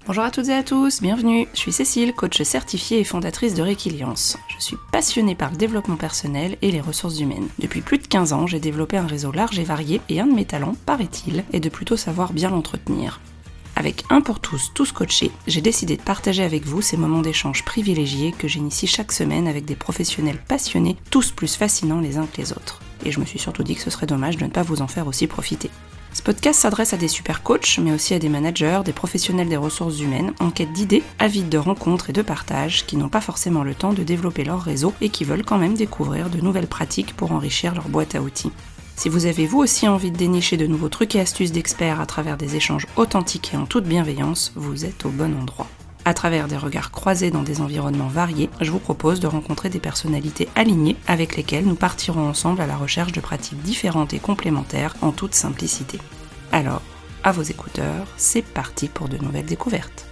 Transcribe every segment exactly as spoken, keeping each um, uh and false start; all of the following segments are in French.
Bonjour à toutes et à tous, bienvenue. Je suis Cécile, coach certifiée et fondatrice de Réquiliance. Je suis passionnée par le développement personnel et les ressources humaines. Depuis plus de quinze ans, j'ai développé un réseau large et varié et un de mes talents, paraît-il, est de plutôt savoir bien l'entretenir. Avec Un pour tous, tous coachés, j'ai décidé de partager avec vous ces moments d'échange privilégiés que j'initie chaque semaine avec des professionnels passionnés, tous plus fascinants les uns que les autres. Et je me suis surtout dit que ce serait dommage de ne pas vous en faire aussi profiter. Ce podcast s'adresse à des super coachs, mais aussi à des managers, des professionnels des ressources humaines, en quête d'idées, avides de rencontres et de partage, qui n'ont pas forcément le temps de développer leur réseau et qui veulent quand même découvrir de nouvelles pratiques pour enrichir leur boîte à outils. Si vous avez vous aussi envie de dénicher de nouveaux trucs et astuces d'experts à travers des échanges authentiques et en toute bienveillance, vous êtes au bon endroit. À travers des regards croisés dans des environnements variés, je vous propose de rencontrer des personnalités alignées avec lesquelles nous partirons ensemble à la recherche de pratiques différentes et complémentaires en toute simplicité. Alors, à vos écouteurs, c'est parti pour de nouvelles découvertes.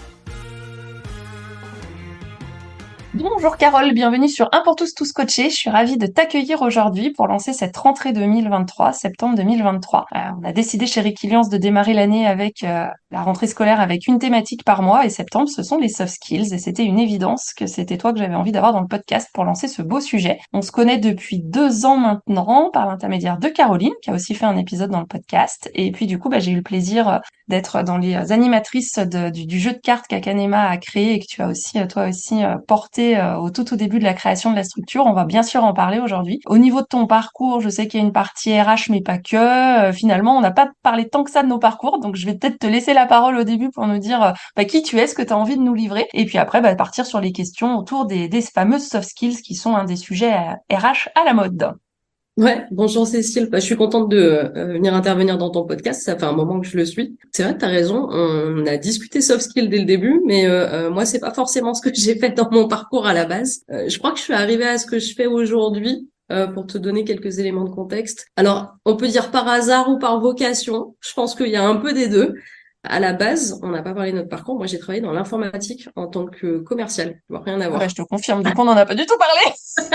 Bonjour Carole, bienvenue sur Un pour tous, tous coachés. Je suis ravie de t'accueillir aujourd'hui pour lancer cette rentrée deux mille vingt-trois, septembre deux mille vingt-trois. Euh, on a décidé chez Réquiliance de démarrer l'année avec euh, la rentrée scolaire avec une thématique par mois et septembre, ce sont les soft skills et c'était une évidence que c'était toi que j'avais envie d'avoir dans le podcast pour lancer ce beau sujet. On se connaît depuis deux ans maintenant par l'intermédiaire de Caroline qui a aussi fait un épisode dans le podcast et puis du coup bah, j'ai eu le plaisir d'être dans les animatrices de, du, du jeu de cartes qu'Akanema a créé et que tu as aussi toi aussi porté au tout au début de la création de la structure. On va bien sûr en parler aujourd'hui. Au niveau de ton parcours, je sais qu'il y a une partie R H, mais pas que. Euh, finalement, on n'a pas parlé tant que ça de nos parcours, donc je vais peut-être te laisser la parole au début pour nous dire euh, bah, qui tu es, ce que tu as envie de nous livrer, et puis après bah, partir sur les questions autour des, des fameuses soft skills qui sont un des sujets euh, R H à la mode. Ouais, bonjour Cécile. Bah, je suis contente de euh, venir intervenir dans ton podcast. Ça fait un moment que je le suis. C'est vrai que tu as raison. On a discuté soft skills dès le début, mais euh, euh, moi, c'est pas forcément ce que j'ai fait dans mon parcours à la base. Euh, je crois que je suis arrivée à ce que je fais aujourd'hui. Euh, pour te donner quelques éléments de contexte. Alors, on peut dire par hasard ou par vocation. Je pense qu'il y a un peu des deux. À la base, on n'a pas parlé de notre parcours. Moi, j'ai travaillé dans l'informatique en tant que commercial. Rien à Ah bah, voir. je te confirme, du coup on n'en a pas du tout parlé.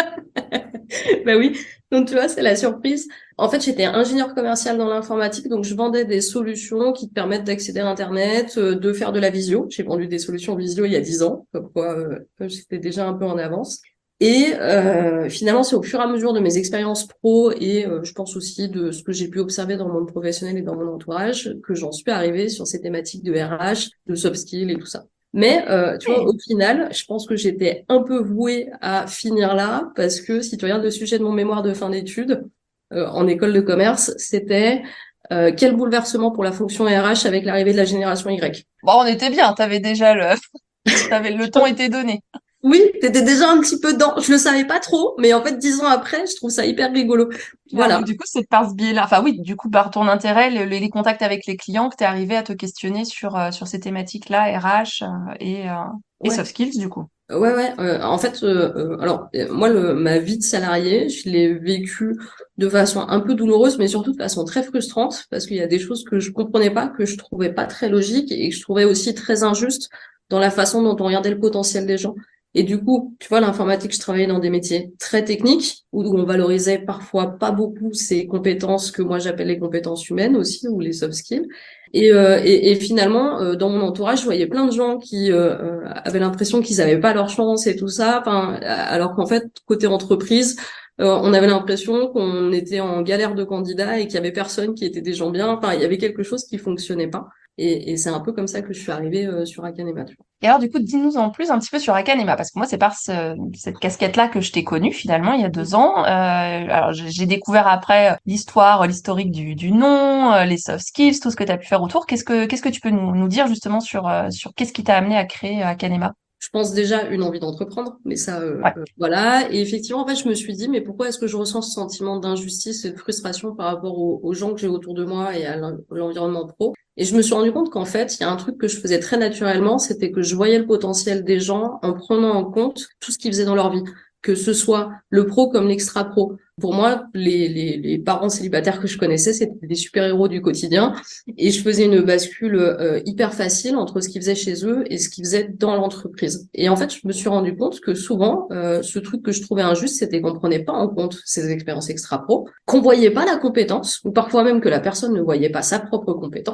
Ben oui, donc tu vois, c'est la surprise. En fait, j'étais ingénieur commercial dans l'informatique, donc je vendais des solutions qui te permettent d'accéder à Internet, euh, de faire de la visio. J'ai vendu des solutions visio il y a dix ans, comme quoi euh, j'étais déjà un peu en avance. Et euh, finalement, c'est au fur et à mesure de mes expériences pro et euh, je pense aussi de ce que j'ai pu observer dans le monde professionnel et dans mon entourage que j'en suis arrivée sur ces thématiques de R H, de soft skills et tout ça. Mais euh, tu vois, au final, je pense que j'étais un peu vouée à finir là parce que si tu regardes le sujet de mon mémoire de fin d'études euh, en école de commerce, c'était euh, quel bouleversement pour la fonction R H avec l'arrivée de la génération Y. Bon, on était bien, t'avais déjà le, t'avais le ton était donné. Oui, t'étais déjà un petit peu dedans. Je le savais pas trop, mais en fait, dix ans après, je trouve ça hyper rigolo. Ah, donc Voilà. du coup, c'est par ce biais-là, enfin oui, du coup, par ton intérêt, le- les, les contacts avec les clients, que tu es arrivé à te questionner sur, euh, sur ces thématiques-là, R H euh, et, euh, et Ouais. soft skills, du coup. Ouais, ouais. euh, en fait, euh, euh, alors euh, moi, le, ma vie de salarié, je l'ai vécue de façon un peu douloureuse, mais surtout de façon très frustrante, parce qu'il y a des choses que je comprenais pas, que je trouvais pas très logiques et que je trouvais aussi très injustes dans la façon dont on regardait le potentiel des gens. Et du coup, tu vois, l'informatique, je travaillais dans des métiers très techniques, où on valorisait parfois pas beaucoup ces compétences que moi j'appelle les compétences humaines aussi, ou les soft skills. Et, euh, et, et finalement, euh, dans mon entourage, je voyais plein de gens qui euh, euh, avaient l'impression qu'ils n'avaient pas leur chance et tout ça. Enfin, alors qu'en fait, côté entreprise, euh, on avait l'impression qu'on était en galère de candidats et qu'il y avait personne qui était des gens bien. Enfin, il y avait quelque chose qui fonctionnait pas. Et, et c'est un peu comme ça que je suis arrivée euh, sur Akanema. Tu vois. Et alors, du coup, dis-nous en plus un petit peu sur Akanema, parce que moi, c'est par ce- cette casquette-là que je t'ai connue, finalement, il y a deux ans. Euh, alors, j'ai j'ai découvert après euh, l'histoire, euh, l'historique du, du nom, euh, les soft skills, tout ce que tu as pu faire autour. Qu'est-ce que, qu'est-ce que tu peux nous, nous dire justement sur, euh, sur qu'est-ce qui t'a amené à créer euh, Akanema? Je pense déjà une envie d'entreprendre, mais ça, euh, Ouais. euh, voilà. Et effectivement, en fait, je me suis dit, mais pourquoi est-ce que je ressens ce sentiment d'injustice et de frustration par rapport aux, aux gens que j'ai autour de moi et à l'en- l'environnement pro? Et je me suis rendu compte qu'en fait, il y a un truc que je faisais très naturellement, c'était que je voyais le potentiel des gens en prenant en compte tout ce qu'ils faisaient dans leur vie, que ce soit le pro comme l'extra pro. Pour moi, les, les, les parents célibataires que je connaissais, c'était des super-héros du quotidien. Et je faisais une bascule euh, hyper facile entre ce qu'ils faisaient chez eux et ce qu'ils faisaient dans l'entreprise. Et en fait, je me suis rendu compte que souvent, euh, ce truc que je trouvais injuste, c'était qu'on prenait pas en compte ces expériences extra-pro, qu'on voyait pas la compétence, ou parfois même que la personne ne voyait pas sa propre compétence.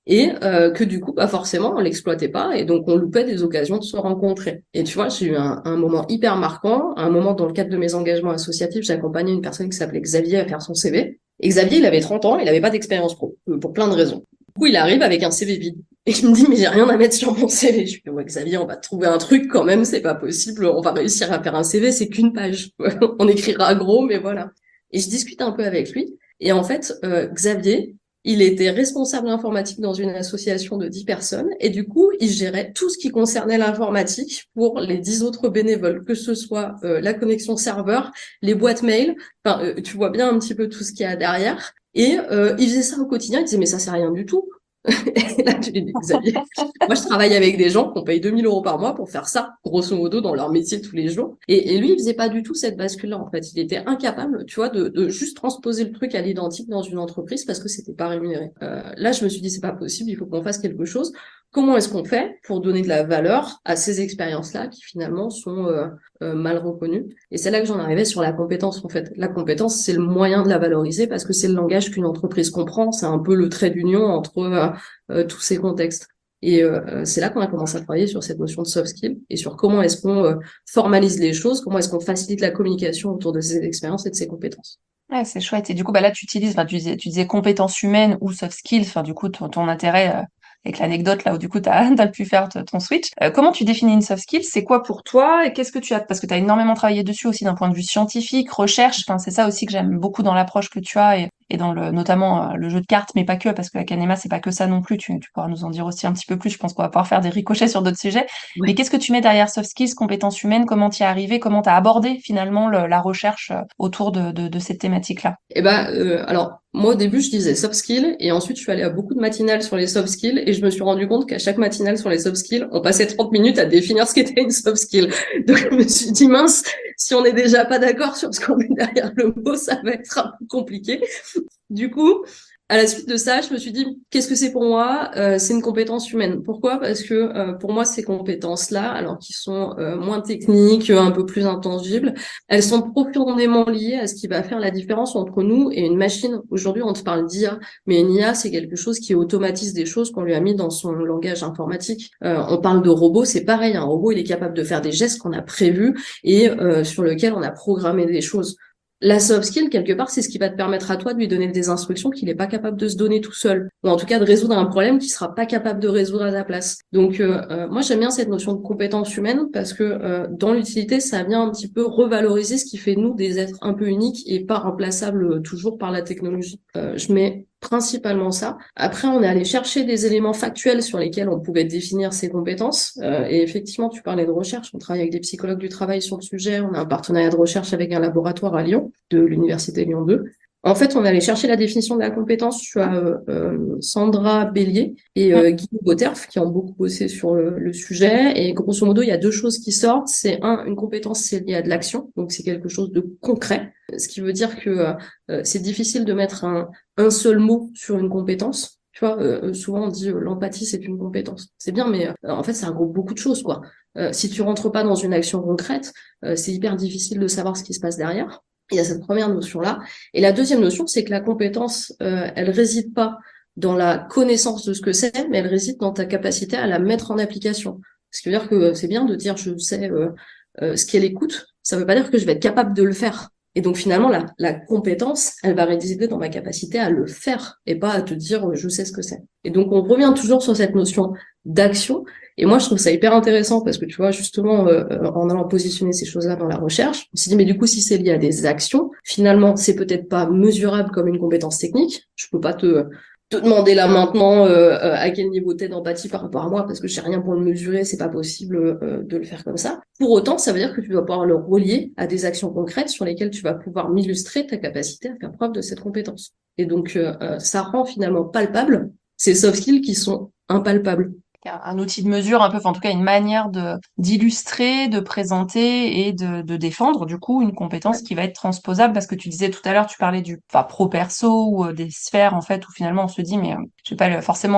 et euh, que du coup, bah forcément, on l'exploitait pas et donc on loupait des occasions de se rencontrer. Et tu vois, j'ai eu un, un moment hyper marquant, un moment dans le cadre de mes engagements associatifs, j'accompagnais une personne qui s'appelait Xavier à faire son C V. Et Xavier, il avait trente ans, il n'avait pas d'expérience pro, euh, pour plein de raisons. Du coup, il arrive avec un C V vide. Et il me dit, mais j'ai rien à mettre sur mon C V. Je lui dis, ouais, Xavier, on va trouver un truc quand même, c'est pas possible, on va réussir à faire un C V, c'est qu'une page. On écrira gros, mais voilà. Et je discute un peu avec lui. Et en fait, euh, Xavier, il était responsable informatique dans une association de dix personnes et du coup, il gérait tout ce qui concernait l'informatique pour les dix autres bénévoles, que ce soit euh, la connexion serveur, les boîtes mail, enfin, euh, tu vois bien un petit peu tout ce qu'il y a derrière. Et euh, il faisait ça au quotidien, il disait mais ça c'est rien du tout. Et là, tu lui dis, Xavier, moi, je travaille avec des gens qu'on paye deux mille euros par mois pour faire ça, grosso modo, dans leur métier tous les jours. Et, et lui, il faisait pas du tout cette bascule-là, en fait. Il était incapable, tu vois, de, de juste transposer le truc à l'identique dans une entreprise parce que c'était pas rémunéré. Euh, là, je me suis dit, c'est pas possible, il faut qu'on fasse quelque chose. Comment est-ce qu'on fait pour donner de la valeur à ces expériences-là qui finalement sont euh, euh, mal reconnues? Et c'est là que j'en arrivais sur la compétence, en fait. La compétence, c'est le moyen de la valoriser parce que c'est le langage qu'une entreprise comprend. C'est un peu le trait d'union entre euh, euh, tous ces contextes. Et euh, c'est là qu'on a commencé à travailler sur cette notion de soft skill et sur comment est-ce qu'on euh, formalise les choses, comment est-ce qu'on facilite la communication autour de ces expériences et de ces compétences. Ouais, c'est chouette. Et du coup, bah là, tu utilises, enfin, tu disais, tu disais compétences humaines ou soft skills. Enfin, du coup, ton, ton intérêt, euh, avec l'anecdote là où du coup, t'as, t'as pu faire t- ton switch. Euh, comment tu définis une soft skill? C'est quoi pour toi? Et qu'est-ce que tu as? Parce que tu as énormément travaillé dessus aussi d'un point de vue scientifique, recherche. Enfin, c'est ça aussi que j'aime beaucoup dans l'approche que tu as et, et dans le, notamment euh, le jeu de cartes, mais pas que, parce que la Kanema, c'est pas que ça non plus. Tu, tu pourras nous en dire aussi un petit peu plus. Je pense qu'on va pouvoir faire des ricochets sur d'autres sujets. Mais Ouais. qu'est-ce que tu mets derrière soft skills, compétences humaines? Comment tu y es arrivé? Comment tu as abordé finalement le- la recherche euh, autour de, de, de cette thématique-là? Et ben, euh, alors, moi, au début, je disais soft skills, et ensuite, je suis allée à beaucoup de matinales sur les soft skills, et je me suis rendu compte qu'à chaque matinale sur les soft skills, on passait trente minutes à définir ce qu'était une soft skill. Donc, je me suis dit, mince, si on n'est déjà pas d'accord sur ce qu'on met derrière le mot, ça va être un peu compliqué. Du coup, à la suite de ça, je me suis dit, qu'est-ce que c'est pour moi? Euh, c'est une compétence humaine. Pourquoi? Parce que euh, pour moi, ces compétences-là, alors qu'ils sont euh, moins techniques, un peu plus intangibles, elles sont profondément liées à ce qui va faire la différence entre nous et une machine. Aujourd'hui, on te parle d'I A, mais une I A, c'est quelque chose qui automatise des choses qu'on lui a mis dans son langage informatique. Euh, on parle de robot, c'est pareil. Un robot, il est capable de faire des gestes qu'on a prévus et euh, sur lesquels on a programmé des choses. La soft skill, quelque part, c'est ce qui va te permettre à toi de lui donner des instructions qu'il n'est pas capable de se donner tout seul, ou en tout cas de résoudre un problème qu'il sera pas capable de résoudre à ta place. Donc, euh, euh, moi, j'aime bien cette notion de compétence humaine parce que euh, dans l'utilité, ça vient un petit peu revaloriser ce qui fait de nous des êtres un peu uniques et pas remplaçables euh, toujours par la technologie. Euh, je mets principalement ça. Après, on est allé chercher des éléments factuels sur lesquels on pouvait définir ses compétences. Euh, et effectivement, tu parlais de recherche. On travaille avec des psychologues du travail sur le sujet. On a un partenariat de recherche avec un laboratoire à Lyon, de l'Université Lyon deux. En fait, on est allé chercher la définition de la compétence. Tu as euh, euh, Sandra Bélier et euh, Guy Botterf qui ont beaucoup bossé sur le, le sujet. Et grosso modo, il y a deux choses qui sortent. C'est un, une compétence, c'est lié à de l'action. Donc, c'est quelque chose de concret. Ce qui veut dire que euh, c'est difficile de mettre un, un seul mot sur une compétence. Tu vois, euh, souvent on dit euh, l'empathie c'est une compétence. C'est bien, mais euh, en fait ça regroupe beaucoup de choses, quoi. Euh, si tu rentres pas dans une action concrète, euh, c'est hyper difficile de savoir ce qui se passe derrière. Il y a cette première notion-là. Et la deuxième notion, c'est que la compétence, euh, elle réside pas dans la connaissance de ce que c'est, mais elle réside dans ta capacité à la mettre en application. Ce qui veut dire que c'est bien de dire je sais euh, euh, ce qu'elle écoute. Ça veut pas dire que je vais être capable de le faire. Et donc finalement, la, la compétence, elle va résider dans ma capacité à le faire et pas à te dire euh, je sais ce que c'est. Et donc on revient toujours sur cette notion d'action. Et moi, je trouve ça hyper intéressant parce que tu vois, justement, euh, en allant positionner ces choses-là dans la recherche, on s'est dit mais du coup, si c'est lié à des actions, finalement, c'est peut-être pas mesurable comme une compétence technique. Je peux pas te te demander là maintenant euh, à quel niveau t'es d'empathie par rapport à moi parce que j'ai rien pour le mesurer, c'est pas possible euh, de le faire comme ça. Pour autant, ça veut dire que tu dois pouvoir le relier à des actions concrètes sur lesquelles tu vas pouvoir m'illustrer ta capacité à faire preuve de cette compétence. Et donc, euh, ça rend finalement palpable ces soft skills qui sont impalpables. Un un outil de mesure un peu, enfin, en tout cas une manière de d'illustrer, de présenter et de, de défendre du coup une compétence Ouais. qui va être transposable parce que tu disais tout à l'heure, tu parlais du enfin, pro perso ou euh, des sphères en fait où finalement on se dit mais euh, je vais pas le- forcément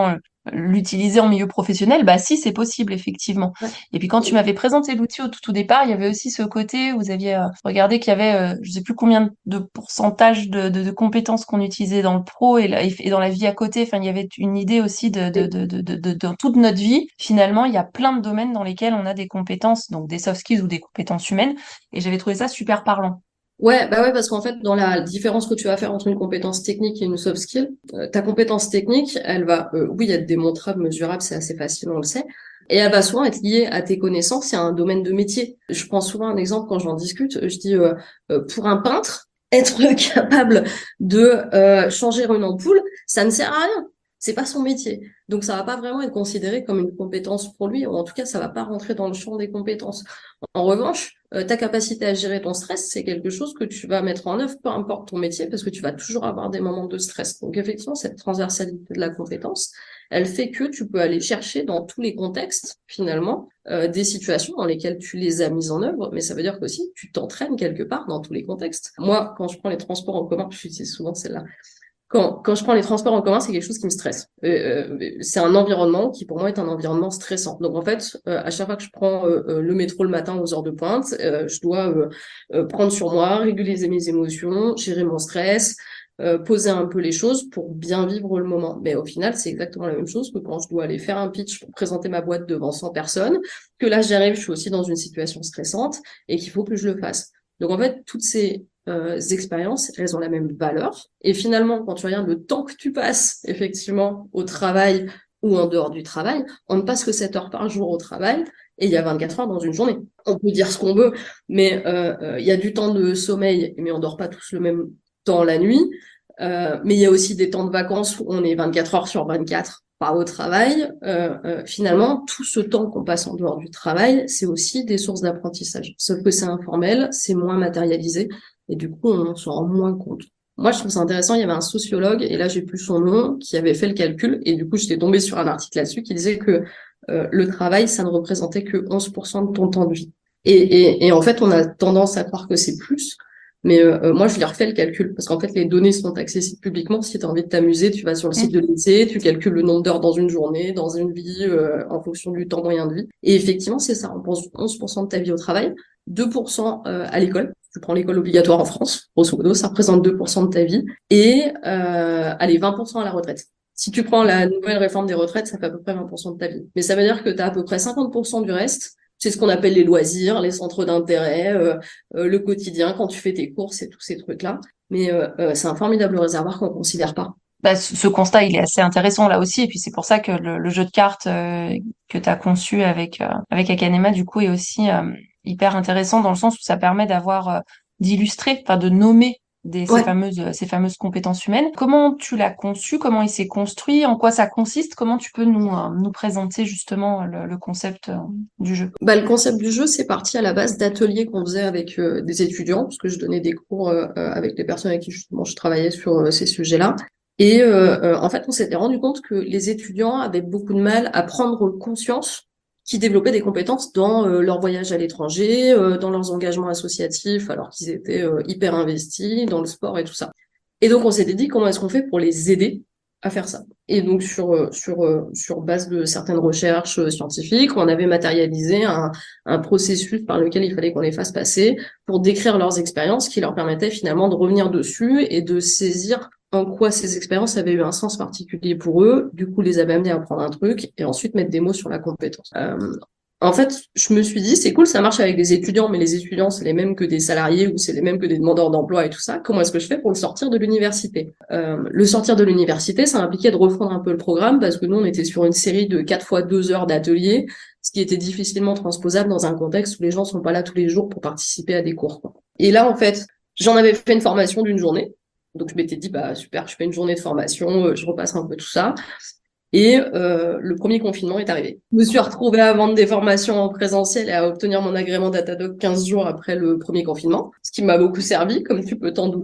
l'utiliser en milieu professionnel, bah si, c'est possible, effectivement. Ouais. Et puis quand tu m'avais présenté l'outil au tout, tout départ, il y avait aussi ce côté où vous aviez euh, regardé qu'il y avait, euh, je sais plus combien de pourcentage de, de, de compétences qu'on utilisait dans le pro et, la- et dans la vie à côté. Enfin, il y avait une idée aussi de, de, de, de, de, de- dans toute notre vie. Finalement, il y a plein de domaines dans lesquels on a des compétences, donc des soft skills ou des compétences humaines. Et j'avais trouvé ça super parlant. Ouais, bah ouais, parce qu'en fait, dans la différence que tu vas faire entre une compétence technique et une soft skill, euh, ta compétence technique, elle va, euh, oui, être démontrable, mesurable, c'est assez facile, on le sait, et elle va souvent être liée à tes connaissances et à un domaine de métier. Je prends souvent un exemple quand j'en discute, je dis, euh, euh, pour un peintre, être capable de euh, changer une ampoule, ça ne sert à rien. C'est pas son métier. Donc, ça va pas vraiment être considéré comme une compétence pour lui, ou en tout cas, ça va pas rentrer dans le champ des compétences. En revanche, euh, ta capacité à gérer ton stress, c'est quelque chose que tu vas mettre en œuvre, peu importe ton métier, parce que tu vas toujours avoir des moments de stress. Donc effectivement, cette transversalité de la compétence, elle fait que tu peux aller chercher dans tous les contextes, finalement, euh, des situations dans lesquelles tu les as mises en œuvre, mais ça veut dire qu'aussi, tu t'entraînes quelque part dans tous les contextes. Moi, quand je prends les transports en commun, j'utilise souvent celle-là. Quand, quand je prends les transports en commun, c'est quelque chose qui me stresse. Euh, euh, c'est un environnement qui, pour moi, est un environnement stressant. Donc, en fait, euh, à chaque fois que je prends euh, euh, le métro le matin aux heures de pointe, euh, je dois euh, euh, prendre sur moi, réguler mes émotions, gérer mon stress, euh, poser un peu les choses pour bien vivre le moment. Mais au final, c'est exactement la même chose que quand je dois aller faire un pitch pour présenter ma boîte devant cent personnes, que là, j'arrive, je suis aussi dans une situation stressante et qu'il faut que je le fasse. Donc, en fait, toutes ces euh, expériences, elles ont la même valeur. Et finalement, quand tu regardes le temps que tu passes effectivement au travail ou en dehors du travail, on ne passe que sept heures par jour au travail et il y a vingt-quatre heures dans une journée. On peut dire ce qu'on veut, mais euh, euh, il y a du temps de sommeil, mais on dort pas tous le même temps la nuit. Euh, mais il y a aussi des temps de vacances où on est vingt-quatre heures sur vingt-quatre pas au travail. Euh, euh, finalement, tout ce temps qu'on passe en dehors du travail, c'est aussi des sources d'apprentissage. Sauf que c'est informel, c'est moins matérialisé. Et du coup, on s'en rend moins compte. Moi, je trouve ça intéressant. Il y avait un sociologue, et là, j'ai plus son nom, qui avait fait le calcul. Et du coup, j'étais tombée sur un article là-dessus qui disait que euh, le travail, ça ne représentait que onze pour cent de ton temps de vie. Et, et, et en fait, on a tendance à croire que c'est plus. Mais euh, moi, je lui ai refait le calcul. Parce qu'en fait, les données sont accessibles publiquement. Si tu as envie de t'amuser, tu vas sur le site de l'I N S E E, tu calcules le nombre d'heures dans une journée, dans une vie, euh, en fonction du temps moyen de vie. Et effectivement, c'est ça. On pense onze pour cent de ta vie au travail, deux pour cent euh, à l'école. Tu prends l'école obligatoire en France, grosso modo, ça représente deux pour cent de ta vie, et euh, allez, vingt pour cent à la retraite. Si tu prends la nouvelle réforme des retraites, ça fait à peu près vingt pour cent de ta vie. Mais ça veut dire que tu as à peu près cinquante pour cent du reste, c'est ce qu'on appelle les loisirs, les centres d'intérêt, euh, euh, le quotidien, quand tu fais tes courses et tous ces trucs-là. Mais euh, euh, c'est un formidable réservoir qu'on ne considère pas. Bah, ce ce constat, il est assez intéressant là aussi, et puis c'est pour ça que le, le jeu de cartes euh, que tu as conçu avec, euh, avec Akanema, du coup, est aussi euh, hyper intéressant dans le sens où ça permet d'avoir, euh, d'illustrer, enfin de nommer des, ces Ouais. fameuses, euh, ces fameuses compétences humaines. Comment tu l'as conçu? Comment il s'est construit? En quoi ça consiste? Comment tu peux nous, euh, nous présenter justement le, le concept euh, du jeu? Bah, le concept du jeu, c'est parti à la base d'ateliers qu'on faisait avec euh, des étudiants, parce que je donnais des cours euh, euh, avec des personnes avec qui justement je travaillais sur euh, ces sujets-là. Et euh, euh, en fait, on s'était rendu compte que les étudiants avaient beaucoup de mal à prendre conscience qu'ils développaient des compétences dans euh, leur voyage à l'étranger, euh, dans leurs engagements associatifs, alors qu'ils étaient euh, hyper investis dans le sport et tout ça. Et donc, on s'était dit comment est-ce qu'on fait pour les aider à faire ça. Et donc, sur, euh, sur, euh, sur base de certaines recherches euh, scientifiques, on avait matérialisé un, un processus par lequel il fallait qu'on les fasse passer pour décrire leurs expériences qui leur permettaient finalement de revenir dessus et de saisir en quoi ces expériences avaient eu un sens particulier pour eux, du coup les avait amenés à apprendre un truc et ensuite mettre des mots sur la compétence. Euh, en fait, je me suis dit, c'est cool, ça marche avec des étudiants, mais les étudiants, c'est les mêmes que des salariés ou c'est les mêmes que des demandeurs d'emploi et tout ça. Comment est-ce que je fais pour le sortir de l'université? euh, Le sortir de l'université, ça impliquait de refondre un peu le programme parce que nous, on était sur une série de quatre fois deux heures d'ateliers, ce qui était difficilement transposable dans un contexte où les gens sont pas là tous les jours pour participer à des cours, quoi. Et là, en fait, j'en avais fait une formation d'une journée. Donc, je m'étais dit, bah super, je fais une journée de formation, je repasse un peu tout ça. Et euh, le premier confinement est arrivé. Je me suis retrouvée à vendre des formations en présentiel et à obtenir mon agrément Datadog quinze jours après le premier confinement, ce qui m'a beaucoup servi, comme tu peux t'en douter.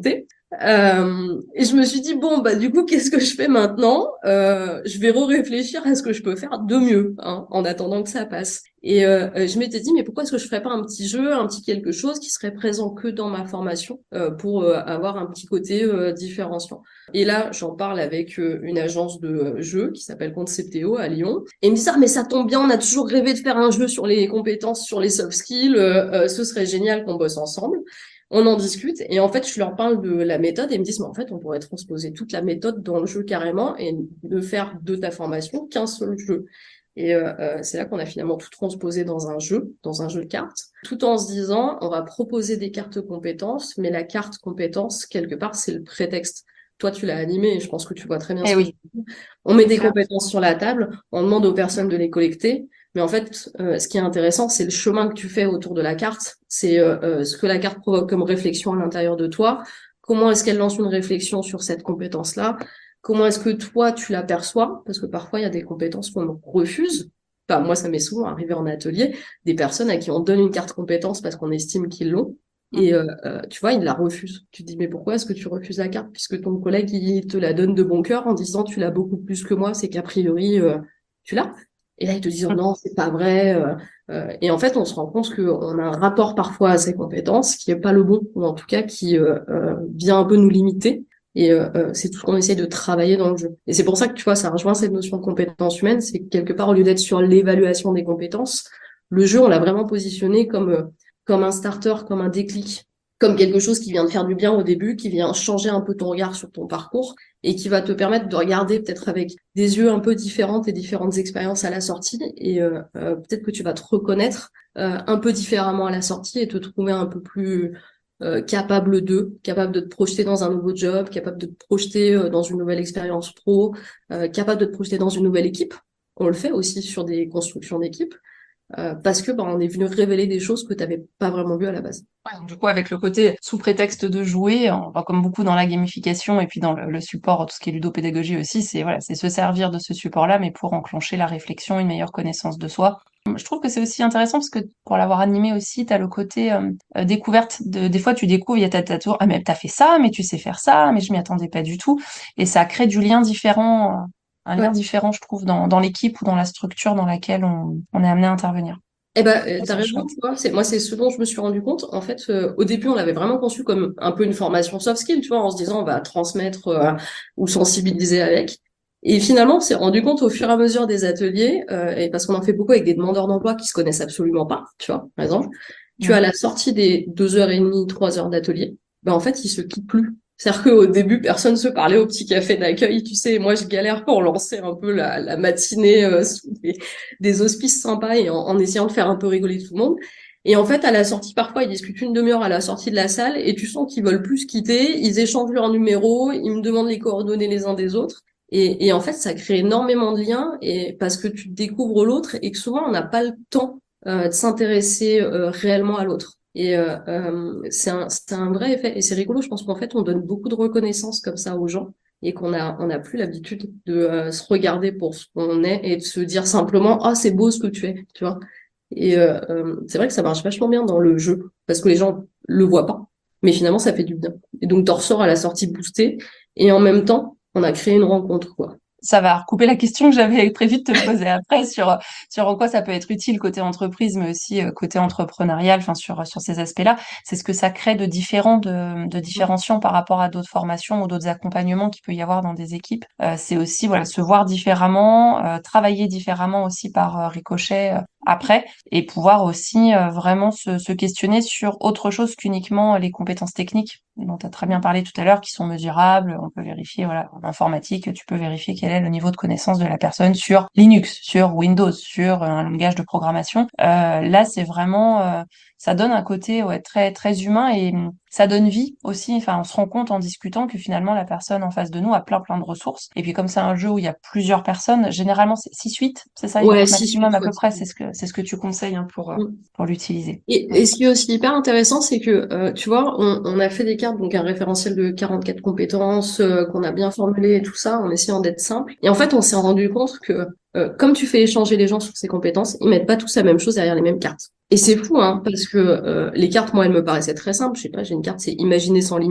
Euh, et je me suis dit, bon, bah, du coup, qu'est-ce que je fais maintenant? Euh, je vais re-réfléchir à ce que je peux faire de mieux, hein, en attendant que ça passe. Et euh, je m'étais dit, mais pourquoi est-ce que je ferais pas un petit jeu, un petit quelque chose qui serait présent que dans ma formation euh, pour euh, avoir un petit côté euh, différenciant. Et là, j'en parle avec euh, une agence de euh, jeux qui s'appelle Concepteo à Lyon. Et ils me disent, ah, mais ça tombe bien, on a toujours rêvé de faire un jeu sur les compétences, sur les soft skills, euh, euh, ce serait génial qu'on bosse ensemble. On en discute et en fait, je leur parle de la méthode et ils me disent, mais en fait, on pourrait transposer toute la méthode dans le jeu carrément et ne faire de ta formation qu'un seul jeu. Et euh, euh, c'est là qu'on a finalement tout transposé dans un jeu, dans un jeu de cartes, tout en se disant, on va proposer des cartes compétences, mais la carte compétence, quelque part, c'est le prétexte. Toi, tu l'as animé et je pense que tu vois très bien Eh ce que je oui, veux dire. On met c'est des clair. compétences sur la table, on demande aux personnes de les collecter. Mais en fait, euh, ce qui est intéressant, c'est le chemin que tu fais autour de la carte. C'est euh, euh, ce que la carte provoque comme réflexion à l'intérieur de toi. Comment est-ce qu'elle lance une réflexion sur cette compétence-là? Comment est-ce que toi, tu l'aperçois? Parce que parfois, il y a des compétences qu'on refuse. Enfin, moi, ça m'est souvent arrivé en atelier, des personnes à qui on donne une carte compétence parce qu'on estime qu'ils l'ont. Et euh, euh, tu vois, ils la refusent. Tu te dis, mais pourquoi est-ce que tu refuses la carte? Puisque ton collègue, il te la donne de bon cœur en disant, tu l'as beaucoup plus que moi, c'est qu'a priori, euh, tu l'as. Et là, ils te disent, oh non, c'est pas vrai. Euh, euh, et en fait, on se rend compte qu'on a un rapport parfois à ces compétences qui est pas le bon, ou en tout cas qui euh, euh, vient un peu nous limiter. Et euh, euh, c'est tout ce qu'on essaie de travailler dans le jeu. Et c'est pour ça que, tu vois, ça rejoint cette notion de compétence humaine, c'est que quelque part, au lieu d'être sur l'évaluation des compétences, le jeu, on l'a vraiment positionné comme, euh, comme un starter, comme un déclic, comme quelque chose qui vient te faire du bien au début, qui vient changer un peu ton regard sur ton parcours et qui va te permettre de regarder peut-être avec des yeux un peu différents tes différentes expériences à la sortie et euh, euh, peut-être que tu vas te reconnaître euh, un peu différemment à la sortie et te trouver un peu plus euh, capable de, capable de te projeter dans un nouveau job, capable de te projeter euh, dans une nouvelle expérience pro, euh, capable de te projeter dans une nouvelle équipe. On le fait aussi sur des constructions d'équipe. Euh, parce que bah, on est venu révéler des choses que tu n'avais pas vraiment vues à la base. Ouais, donc du coup, avec le côté sous prétexte de jouer, on va comme beaucoup dans la gamification et puis dans le, le support, tout ce qui est ludopédagogie aussi, c'est voilà, c'est se servir de ce support-là, mais pour enclencher la réflexion, une meilleure connaissance de soi. Je trouve que c'est aussi intéressant parce que pour l'avoir animé aussi, tu as le côté euh, euh, découverte. De, des fois, tu découvres, il y a ta, ta tour, ah mais t'as fait ça, mais tu sais faire ça, mais je m'y attendais pas du tout. Et ça crée du lien différent, euh, un lien Ouais. différent, je trouve, dans, dans l'équipe ou dans la structure dans laquelle on, on est amené à intervenir. Eh ben, euh, Ça, t'as c'est raison, chouette. tu vois. C'est, moi, c'est ce dont je me suis rendu compte. En fait, euh, au début, on l'avait vraiment conçu comme un peu une formation soft skill, tu vois, en se disant on va transmettre euh, ou sensibiliser avec. Et finalement, on s'est rendu compte au fur et à mesure des ateliers, euh, et parce qu'on en fait beaucoup avec des demandeurs d'emploi qui se connaissent absolument pas, tu vois, par exemple. Tu as Mm. la sortie des deux heures et demie, trois heures d'atelier. Ben, en fait, ils se quittent plus. C'est-à-dire qu'au début, personne se parlait au petit café d'accueil. Tu sais, moi, je galère pour lancer un peu la, la matinée euh, sous des, des auspices sympas et en, en essayant de faire un peu rigoler tout le monde. Et en fait, à la sortie, parfois, ils discutent une demi-heure à la sortie de la salle et tu sens qu'ils veulent plus se quitter. Ils échangent leurs numéros, ils me demandent les coordonnées les uns des autres. Et, et en fait, ça crée énormément de liens et parce que tu découvres l'autre et que souvent, on n'a pas le temps euh, de s'intéresser euh, réellement à l'autre. Et euh, euh, c'est un, c'est un vrai effet. Et c'est rigolo, je pense qu'en fait, on donne beaucoup de reconnaissance comme ça aux gens et qu'on a, on a plus l'habitude de euh, se regarder pour ce qu'on est et de se dire simplement, ah, c'est beau ce que tu es, tu vois. Et euh, euh, c'est vrai que ça marche vachement bien dans le jeu parce que les gens le voient pas, mais finalement, ça fait du bien. Et donc, t'en ressors à la sortie boostée et en même temps, on a créé une rencontre, quoi. Ça va recouper la question que j'avais prévu de te poser après sur, sur en quoi ça peut être utile côté entreprise, mais aussi euh, côté entrepreneurial, enfin sur, sur ces aspects-là. C'est ce que ça crée de différent, de, de différenciant par rapport à d'autres formations ou d'autres accompagnements qu'il peut y avoir dans des équipes. Euh, c'est aussi voilà, se voir différemment, euh, travailler différemment aussi par euh, ricochet euh, après, et pouvoir aussi euh, vraiment se, se questionner sur autre chose qu'uniquement les compétences techniques dont tu as très bien parlé tout à l'heure, qui sont mesurables. On peut vérifier, voilà, en informatique, tu peux vérifier quel est le niveau de connaissance de la personne sur Linux, sur Windows, sur un langage de programmation. Euh, là, c'est vraiment, euh, ça donne un côté ouais, très très humain et hum, ça donne vie aussi. Enfin, on se rend compte en discutant que finalement la personne en face de nous a plein plein de ressources. Et puis comme c'est un jeu où il y a plusieurs personnes, généralement c'est six huit, c'est ça, Ouais, si, maximum suite, à ouais. peu près. C'est ce que c'est ce que tu conseilles hein, pour euh, pour l'utiliser. Et, et ce qui est aussi hyper intéressant, c'est que, euh, tu vois, on, on a fait des cartes, donc un référentiel de quarante-quatre compétences, euh, qu'on a bien formulé et tout ça, en essayant d'être simple. Et en fait, on s'est rendu compte que, euh, comme tu fais échanger les gens sur ces compétences, ils mettent pas tous la même chose derrière les mêmes cartes. Et c'est fou, hein, parce que euh, les cartes, moi, elles me paraissaient très simples. Je sais pas, j'ai une carte, c'est imaginer sans limite.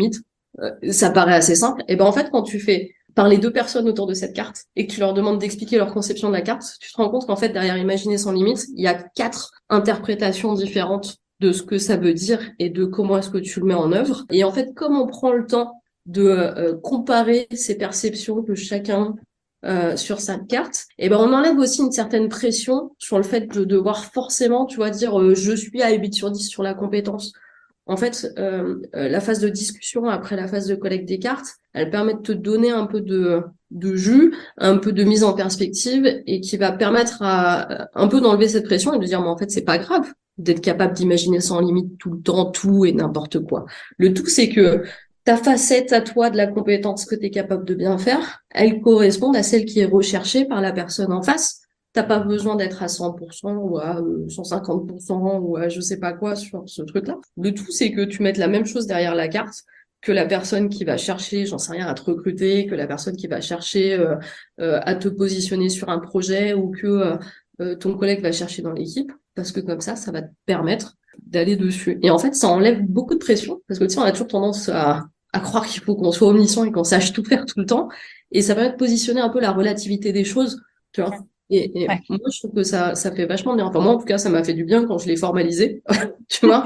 euh, ça paraît assez simple. Et ben en fait, quand tu fais parler deux personnes autour de cette carte et que tu leur demandes d'expliquer leur conception de la carte, tu te rends compte qu'en fait, derrière Imaginer sans limite, il y a quatre interprétations différentes de ce que ça veut dire et de comment est-ce que tu le mets en œuvre. Et en fait, comme on prend le temps de euh, comparer ces perceptions que chacun euh, sur sa carte, et ben on enlève aussi une certaine pression sur le fait de devoir forcément, tu vois, dire euh, je suis à huit sur dix sur la compétence. En fait, euh, euh, la phase de discussion après la phase de collecte des cartes, elle permet de te donner un peu de, de jus, un peu de mise en perspective et qui va permettre à un peu d'enlever cette pression et de dire, mais en fait, c'est pas grave d'être capable d'imaginer sans limite tout le temps, tout et n'importe quoi. Le tout, c'est que ta facette à toi de la compétence que tu es capable de bien faire, elle corresponde à celle qui est recherchée par la personne en face. T'as pas besoin d'être à cent pour cent ou à cent cinquante pour cent ou à je sais pas quoi sur ce truc-là. Le tout, c'est que tu mettes la même chose derrière la carte que la personne qui va chercher, j'en sais rien, à te recruter, que la personne qui va chercher euh, euh, à te positionner sur un projet ou que euh, ton collègue va chercher dans l'équipe, parce que comme ça, ça va te permettre d'aller dessus. Et en fait, ça enlève beaucoup de pression, parce que tu sais, on a toujours tendance à, à croire qu'il faut qu'on soit omniscient et qu'on sache tout faire tout le temps, et ça permet de positionner un peu la relativité des choses, tu vois. Et, et Ouais. moi, je trouve que ça, ça fait vachement bien. Enfin, moi, en tout cas, ça m'a fait du bien quand je l'ai formalisé, tu vois,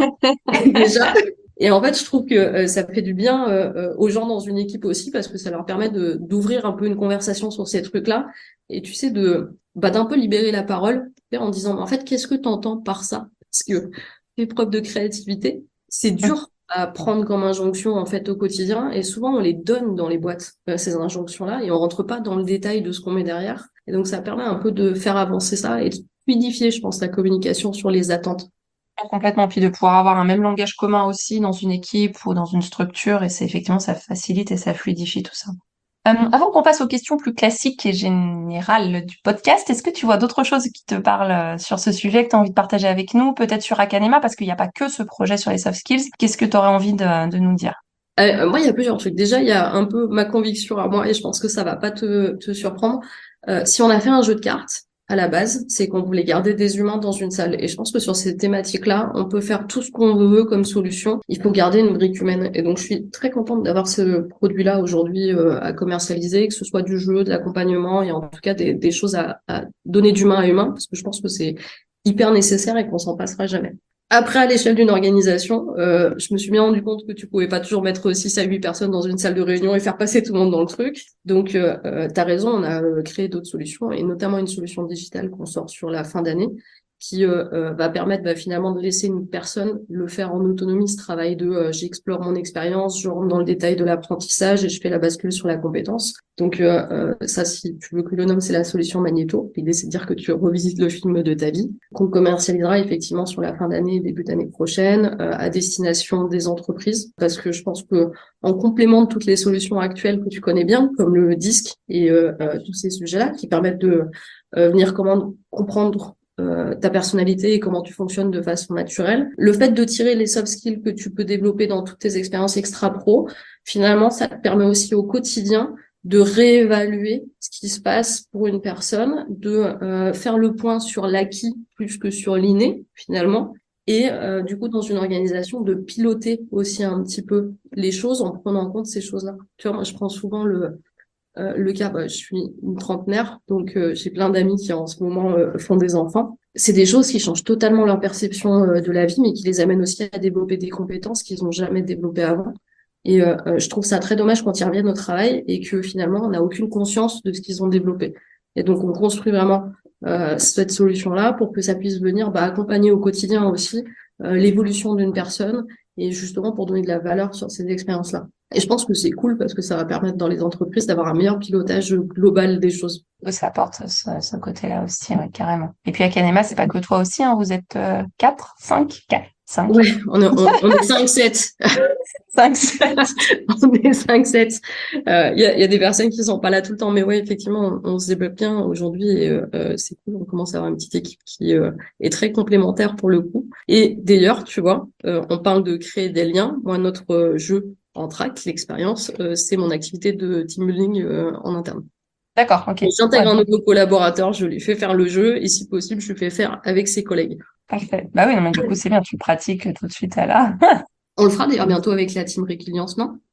déjà. Et en fait, je trouve que euh, ça fait du bien euh, euh, aux gens dans une équipe aussi parce que ça leur permet de d'ouvrir un peu une conversation sur ces trucs-là. Et tu sais, de bah, d'un peu libérer la parole en disant, mais en fait, qu'est-ce que tu entends par ça? Parce que fais preuve de créativité, c'est dur à prendre comme injonction en fait au quotidien et souvent on les donne dans les boîtes euh, ces injonctions-là et on rentre pas dans le détail de ce qu'on met derrière et donc ça permet un peu de faire avancer ça et de fluidifier je pense la communication sur les attentes. Complètement. Puis de pouvoir avoir un même langage commun aussi dans une équipe ou dans une structure, et c'est effectivement, ça facilite et ça fluidifie tout ça. Euh, avant qu'on passe aux questions plus classiques et générales du podcast, est-ce que tu vois d'autres choses qui te parlent euh, sur ce sujet que tu as envie de partager avec nous, peut-être sur Akanema, parce qu'il n'y a pas que ce projet sur les soft skills. Qu'est-ce que tu aurais envie de, de nous dire? Euh, moi, il y a plusieurs trucs. Déjà, il y a un peu ma conviction à moi et je pense que ça va pas te, te surprendre. Euh, si on a fait un jeu de cartes, à la base, c'est qu'on voulait garder des humains dans une salle. Et je pense que sur ces thématiques-là, on peut faire tout ce qu'on veut comme solution. Il faut garder une brique humaine. Et donc, je suis très contente d'avoir ce produit-là aujourd'hui euh, à commercialiser, que ce soit du jeu, de l'accompagnement et en tout cas des, des choses à, à donner d'humain à humain, parce que je pense que c'est hyper nécessaire et qu'on s'en passera jamais. Après, à l'échelle d'une organisation, euh, je me suis bien rendu compte que tu pouvais pas toujours mettre six à huit personnes dans une salle de réunion et faire passer tout le monde dans le truc. Donc, euh, euh, tu as raison, on a euh, créé d'autres solutions, et notamment une solution digitale qu'on sort sur la fin d'année, qui euh, euh, va permettre bah, finalement de laisser une personne le faire en autonomie, ce travail de euh, j'explore mon expérience, je rentre dans le détail de l'apprentissage et je fais la bascule sur la compétence. Donc euh, euh, ça, si tu veux que le nomme, c'est la solution Magnéto. L'idée, c'est de dire que tu revisites le film de ta vie, qu'on commercialisera effectivement sur la fin d'année, début d'année prochaine, euh, à destination des entreprises, parce que je pense que en complément de toutes les solutions actuelles que tu connais bien, comme le disque et euh, euh, tous ces sujets-là, qui permettent de euh, venir comment comprendre Euh, ta personnalité et comment tu fonctionnes de façon naturelle. Le fait de tirer les soft skills que tu peux développer dans toutes tes expériences extra-pro, finalement, ça te permet aussi au quotidien de réévaluer ce qui se passe pour une personne, de euh, faire le point sur l'acquis plus que sur l'inné, finalement, et euh, du coup, dans une organisation, de piloter aussi un petit peu les choses en prenant en compte ces choses-là. Tu vois, moi, je prends souvent le euh, le cas, bah, je suis une trentenaire, donc euh, j'ai plein d'amis qui en ce moment euh, font des enfants. C'est des choses qui changent totalement leur perception euh, de la vie, mais qui les amènent aussi à développer des compétences qu'ils n'ont jamais développées avant. Et euh, euh, je trouve ça très dommage quand ils reviennent au travail et que finalement, on n'a aucune conscience de ce qu'ils ont développé. Et donc, on construit vraiment euh, cette solution-là pour que ça puisse venir bah, accompagner au quotidien aussi euh, l'évolution d'une personne et justement pour donner de la valeur sur ces expériences-là. Et je pense que c'est cool parce que ça va permettre dans les entreprises d'avoir un meilleur pilotage global des choses. Ça apporte ce, ce côté-là aussi, ouais, carrément. Et puis Akanema, c'est pas que toi aussi, hein, vous êtes euh, quatre, cinq, quatre, cinq. Ouais, on est, on, on est cinq sept. cinq, sept. On est cinq sept. Il euh, y, a, y a des personnes qui sont pas là tout le temps, mais ouais, effectivement, on, on se développe bien aujourd'hui et euh, c'est cool. On commence à avoir une petite équipe qui euh, est très complémentaire pour le coup. Et d'ailleurs, tu vois, euh, on parle de créer des liens. Moi, notre euh, jeu en track, l'expérience, euh, c'est mon activité de team building euh, en interne. D'accord, ok. J'intègre Ouais. un nouveau collaborateur, je lui fais faire le jeu et si possible, je le fais faire avec ses collègues. Parfait. Bah oui, non, mais du coup, c'est bien, tu le pratiques tout de suite à là. On le fera d'ailleurs bientôt avec la team Résilience, non?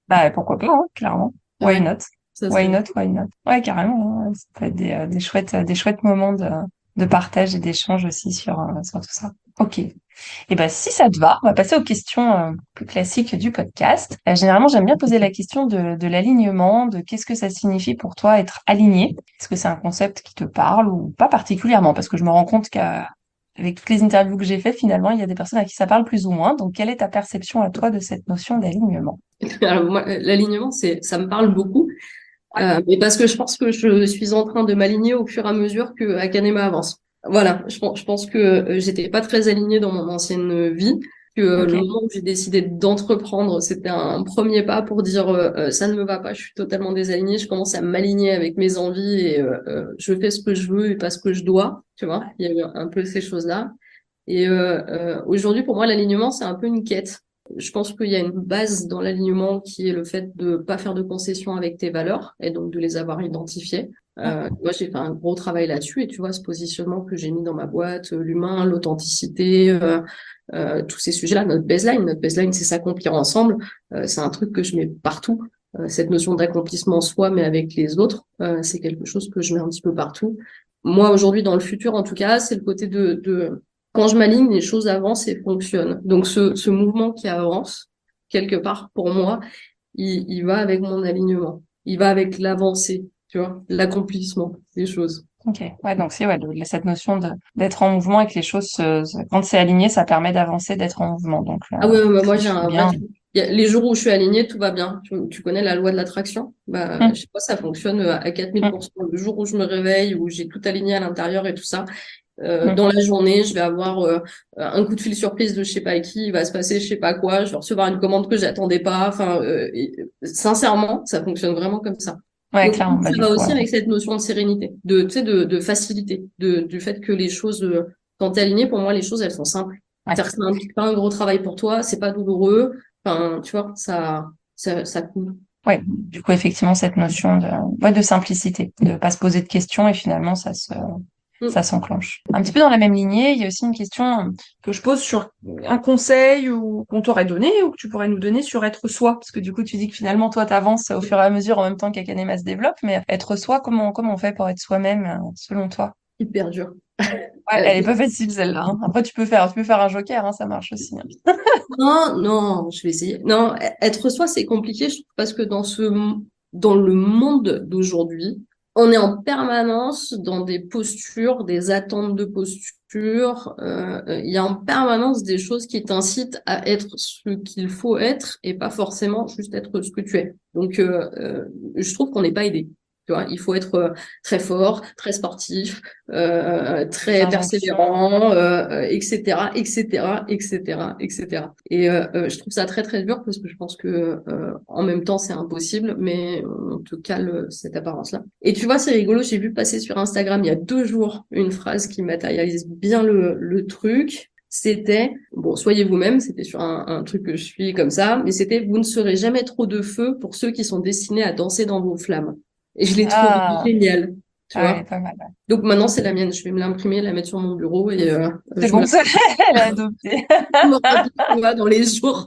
Bah, pourquoi pas, hein, clairement. Why Ouais, not? ça Why serait. not? Why not? Ouais, carrément, hein. Ça peut être des, euh, des chouettes, des chouettes moments de, de partage et d'échange aussi sur, euh, sur tout ça. Ok. Et ben, si ça te va, on va passer aux questions euh, plus classiques du podcast. Euh, généralement, j'aime bien poser la question de, de l'alignement, de qu'est-ce que ça signifie pour toi être aligné. Est-ce que c'est un concept qui te parle ou pas particulièrement? Parce que je me rends compte qu'avec toutes les interviews que j'ai faites, finalement, il y a des personnes à qui ça parle plus ou moins. Donc, quelle est ta perception à toi de cette notion d'alignement? Alors, moi, l'alignement, c'est, ça me parle beaucoup. Ouais. Euh, mais parce que je pense que je suis en train de m'aligner au fur et à mesure que Akanema avance. Voilà, je, pense- je pense que euh, j'étais pas très alignée dans mon ancienne vie, que euh, le Ok. moment où j'ai décidé d'entreprendre, c'était un premier pas pour dire euh, euh, ça ne me va pas, je suis totalement désalignée, je commence à m'aligner avec mes envies et euh, euh, je fais ce que je veux et pas ce que je dois, tu vois. Il y a eu un peu ces choses-là. Et euh, euh, aujourd'hui, pour moi, l'alignement, c'est un peu une quête. Je pense qu'il y a une base dans l'alignement qui est le fait de pas faire de concessions avec tes valeurs et donc de les avoir identifiées. Euh, moi, j'ai fait un gros travail là-dessus et tu vois, ce positionnement que j'ai mis dans ma boîte, euh, l'humain, l'authenticité, euh, euh, tous ces sujets-là, notre baseline, notre baseline, c'est s'accomplir ensemble. Euh, c'est un truc que je mets partout. Euh, cette notion d'accomplissement soi, mais avec les autres, euh, c'est quelque chose que je mets un petit peu partout. Moi, aujourd'hui, dans le futur, en tout cas, c'est le côté de, de quand je m'aligne, les choses avancent et fonctionnent. Donc ce, ce mouvement qui avance, quelque part, pour moi, il, il va avec mon alignement. Il va avec l'avancée, tu vois, l'accomplissement des choses. Ok. Ouais, donc c'est ouais, le- cette notion de d'être en mouvement et que les choses, se- se- quand c'est aligné, ça permet d'avancer, d'être en mouvement. Donc, euh, Ah ouais, ouais, moi si j'ai je suis un vrai bien. truc. Il y a les jours où je suis alignée, tout va bien. Tu, tu connais la loi de l'attraction? Bah, Hum, je sais pas, ça fonctionne à quatre mille hum, pour cent. Le jour où je me réveille, où j'ai tout aligné à l'intérieur et tout ça, Euh, hum. dans la journée, je vais avoir euh, un coup de fil surprise de je sais pas qui, il va se passer je sais pas quoi, je vais recevoir une commande que j'attendais pas. Enfin, euh, et, sincèrement, ça fonctionne vraiment comme ça. Ouais, Donc clairement. Bah, ça du va coup, euh, aussi avec cette notion de sérénité, de tu sais, de, de facilité, de du fait que les choses, euh, quand t'es aligné, pour moi, les choses elles sont simples. ouais. C'est-à-dire que ça n'implique pas un gros travail pour toi, c'est pas douloureux. Enfin, tu vois, ça, ça, ça coule. Ouais, du coup, effectivement, cette notion de, ouais, de simplicité, de pas se poser de questions et finalement, ça se, ça Mm. s'enclenche. Un petit peu dans la même lignée, il y a aussi une question que je pose sur un conseil ou qu'on t'aurait donné ou que tu pourrais nous donner sur être soi, parce que du coup, tu dis que finalement, toi, t'avances au fur et à mesure en même temps qu'Akanema se développe, mais être soi, comment, comment on fait pour être soi-même, euh, selon toi? Hyper dur. Ouais, Euh, elle est pas facile, celle-là, hein. Après, tu peux faire, tu peux faire un joker, hein, ça marche aussi, hein. Non, non, je vais essayer. Non, e- être soi, c'est compliqué, je trouve, parce que dans ce, m- dans le monde d'aujourd'hui, on est en permanence dans des postures, des attentes de posture. euh, euh, Il y a en permanence des choses qui t'incitent à être ce qu'il faut être et pas forcément juste être ce que tu es. Donc, euh, euh, je trouve qu'on n'est pas aidé. Tu vois, il faut être euh, très fort, très sportif, euh, Les très injonctions. persévérant, euh, euh, et cetera, et cetera, et cetera, et cetera. Et euh, euh, je trouve ça très très dur parce que je pense que euh, en même temps c'est impossible, mais on te cale cette apparence-là. Et tu vois, c'est rigolo, j'ai vu passer sur Instagram il y a deux jours une phrase qui matérialise bien le, le truc. C'était, bon, soyez vous-même, c'était sur un, un truc que je suis comme ça, mais c'était, vous ne serez jamais trop de feu pour ceux qui sont destinés à danser dans vos flammes. Et je l'ai trouvé Ah, génial, tu ah, elle est vois. pas mal. Donc maintenant, c'est la mienne. Je vais me l'imprimer, la mettre sur mon bureau et euh, C'est je me bon, la ça, elle est adoptée. me rappeler, tu vois, dans les jours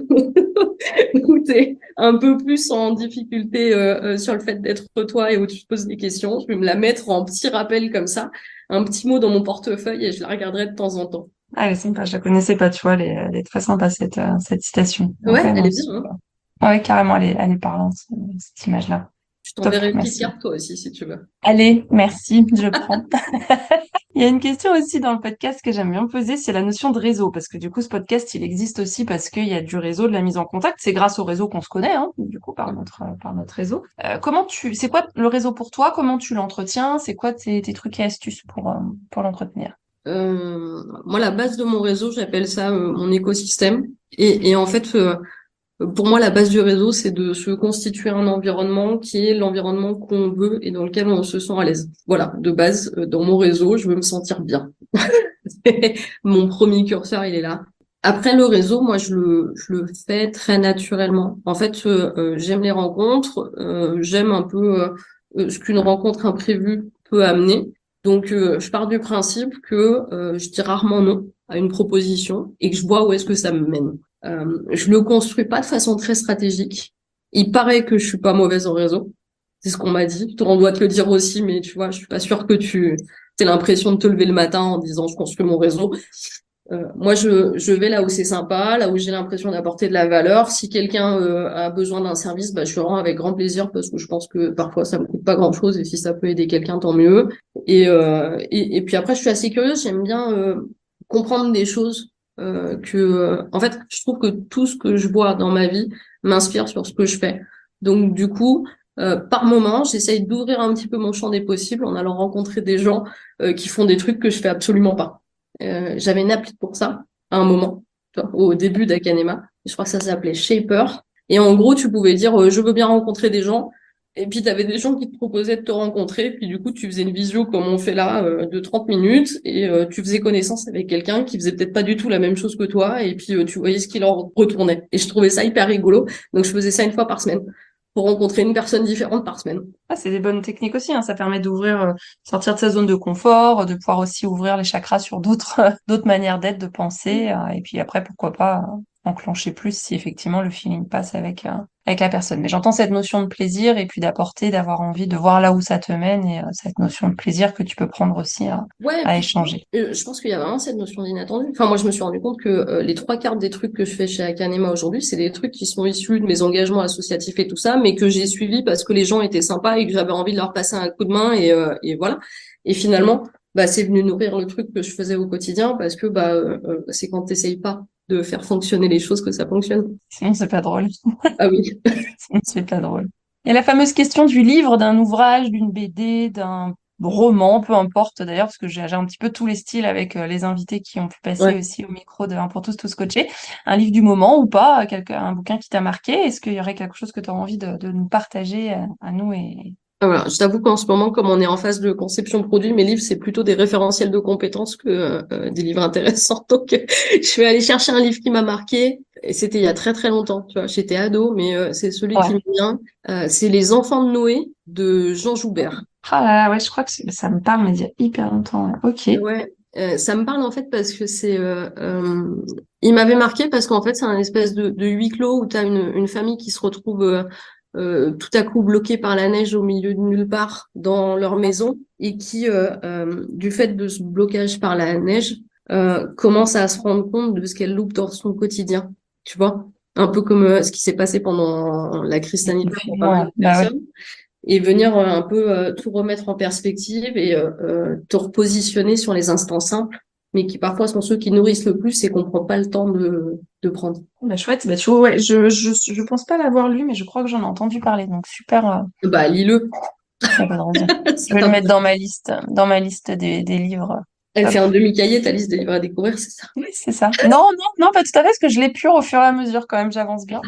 où t'es un peu plus en difficulté euh, euh, sur le fait d'être toi et où tu te poses des questions. Je vais me la mettre en petit rappel comme ça, un petit mot dans mon portefeuille et je la regarderai de temps en temps. Ah, elle est sympa, je la connaissais pas, tu vois, elle est, elle est très sympa cette, euh, cette citation. Donc, Ouais, ouais, elle non, est bien, c'est- hein. ah ouais, carrément, elle est, elle est parlante, cette image-là. Je Top, t'enverrai une petite merci. carte toi aussi si tu veux. Allez, merci, je prends. Il y a une question aussi dans le podcast que j'aime bien poser, c'est la notion de réseau, parce que du coup, ce podcast, il existe aussi parce qu'il y a du réseau, de la mise en contact. C'est grâce au réseau qu'on se connaît, hein, du coup, par notre, par notre réseau. Euh, comment tu, c'est quoi le réseau pour toi? Comment tu l'entretiens? C'est quoi tes, tes trucs et astuces pour, euh, pour l'entretenir? Euh, moi, la base de mon réseau, j'appelle ça euh, mon écosystème. Et, et en fait, euh, pour moi, la base du réseau, c'est de se constituer un environnement qui est l'environnement qu'on veut et dans lequel on se sent à l'aise. Voilà, de base, euh, dans mon réseau, je veux me sentir bien. Mon premier curseur, il est là. Après le réseau, moi, je le, je le fais très naturellement. En fait, euh, euh, j'aime les rencontres, euh, j'aime un peu euh, euh, ce qu'une rencontre imprévue peut amener. Donc, euh, je pars du principe que euh, je dis rarement non à une proposition et que je vois où est-ce que ça me mène. Euh, je le construis pas de façon très stratégique. Il paraît que je suis pas mauvaise en réseau. C'est ce qu'on m'a dit. On doit te le dire aussi, mais tu vois, je suis pas sûre que tu aies l'impression de te lever le matin en disant je construis mon réseau. Euh, moi, je, je vais là où c'est sympa, là où j'ai l'impression d'apporter de la valeur. Si quelqu'un euh, a besoin d'un service, bah, je le rends avec grand plaisir parce que je pense que parfois ça me coûte pas grand-chose et si ça peut aider quelqu'un, tant mieux. Et, euh, et, et puis après, je suis assez curieuse. J'aime bien euh, comprendre des choses euh, que, euh, en fait, je trouve que tout ce que je vois dans ma vie m'inspire sur ce que je fais. Donc, du coup, euh, par moment, j'essaye d'ouvrir un petit peu mon champ des possibles en allant rencontrer des gens euh, qui font des trucs que je fais absolument pas. Euh, j'avais une appli pour ça à un moment, tu vois, au début d'Akanema. Je crois que ça s'appelait Shaper. Et en gros, tu pouvais dire euh, je veux bien rencontrer des gens. Et puis, tu avais des gens qui te proposaient de te rencontrer. Puis, du coup, tu faisais une visio comme on fait là euh, de trente minutes. Et euh, tu faisais connaissance avec quelqu'un qui faisait peut-être pas du tout la même chose que toi. Et puis, euh, tu voyais ce qu'il en retournait. Et je trouvais ça hyper rigolo. Donc, je faisais ça une fois par semaine pour rencontrer une personne différente par semaine. Ah, c'est des bonnes techniques aussi, hein. Ça permet d'ouvrir, euh, sortir de sa zone de confort, de pouvoir aussi ouvrir les chakras sur d'autres, d'autres manières d'être, de penser, euh, et puis après, pourquoi pas euh, enclencher plus si effectivement le feeling passe avec, euh, avec la personne. Mais j'entends cette notion de plaisir et puis d'apporter, d'avoir envie de voir là où ça te mène et euh, cette notion de plaisir que tu peux prendre aussi à, Ouais, à puis, échanger. euh, je pense qu'il y a vraiment cette notion d'inattendu. Enfin, moi, je me suis rendu compte que euh, les trois quarts des trucs que je fais chez Akanema aujourd'hui, c'est des trucs qui sont issus de mes engagements associatifs et tout ça, mais que j'ai suivis parce que les gens étaient sympas et que j'avais envie de leur passer un coup de main et, euh, et voilà. Et finalement, bah, c'est venu nourrir le truc que je faisais au quotidien parce que bah, euh, euh, c'est quand t'essayes pas de faire fonctionner les choses que ça fonctionne. Sinon, c'est pas drôle. Ah oui. Sinon, c'est pas drôle. Il y a la fameuse question du livre, d'un ouvrage, d'une B D, d'un roman, peu importe d'ailleurs, parce que j'ai j'ai un petit peu tous les styles avec euh, les invités qui ont pu passer Ouais. aussi au micro de Un pour tous, tous coachés. Un livre du moment ou pas, quelque, un bouquin qui t'a marqué. Est-ce qu'il y aurait quelque chose que tu as envie de, de nous partager à, à nous et... Ah, voilà. Je t'avoue qu'en ce moment, comme on est en phase de conception de produit, mes livres, c'est plutôt des référentiels de compétences que euh, euh, des livres intéressants. Donc, euh, je vais aller chercher un livre qui m'a marqué. Et c'était il y a très très longtemps. Tu vois, j'étais ado, mais euh, c'est celui qui Ouais. me vient. Euh, c'est Les Enfants de Noé de Jean Joubert. Ah là là, ouais, je crois que c'est- ça me parle, mais il y a hyper longtemps. Ouais. Ok. Ouais, euh, ça me parle en fait parce que c'est, euh, euh, il m'avait marqué parce qu'en fait c'est un espèce de, de huis clos où tu as une, une famille qui se retrouve euh, euh, tout à coup bloquée par la neige au milieu de nulle part dans leur maison et qui, euh, euh, du fait de ce blocage par la neige, euh, commence à se rendre compte de ce qu'elle loupe dans son quotidien. Tu vois? Un peu comme euh, ce qui s'est passé pendant la crise sanitaire pour pas Ouais, mal de bah ouais. personnes et venir euh, un peu euh, tout remettre en perspective et euh, euh, te repositionner sur les instants simples, mais qui parfois sont ceux qui nourrissent le plus et qu'on prend pas le temps de, de prendre. Bah, chouette. Bah, tu vois, ouais, je, je, je pense pas l'avoir lu, mais je crois que j'en ai entendu parler. Donc, super. euh, Bah, lis-le. y a pas de raison. Je Ça vais le mettre t'intéresse. dans ma liste, dans ma liste des, des livres. Elle fait Hop. un demi-cahier, ta liste de livres à découvrir, c'est ça? Oui, c'est ça. Non, non, non, pas tout à fait, parce que je l'épure au fur et à mesure quand même, j'avance bien.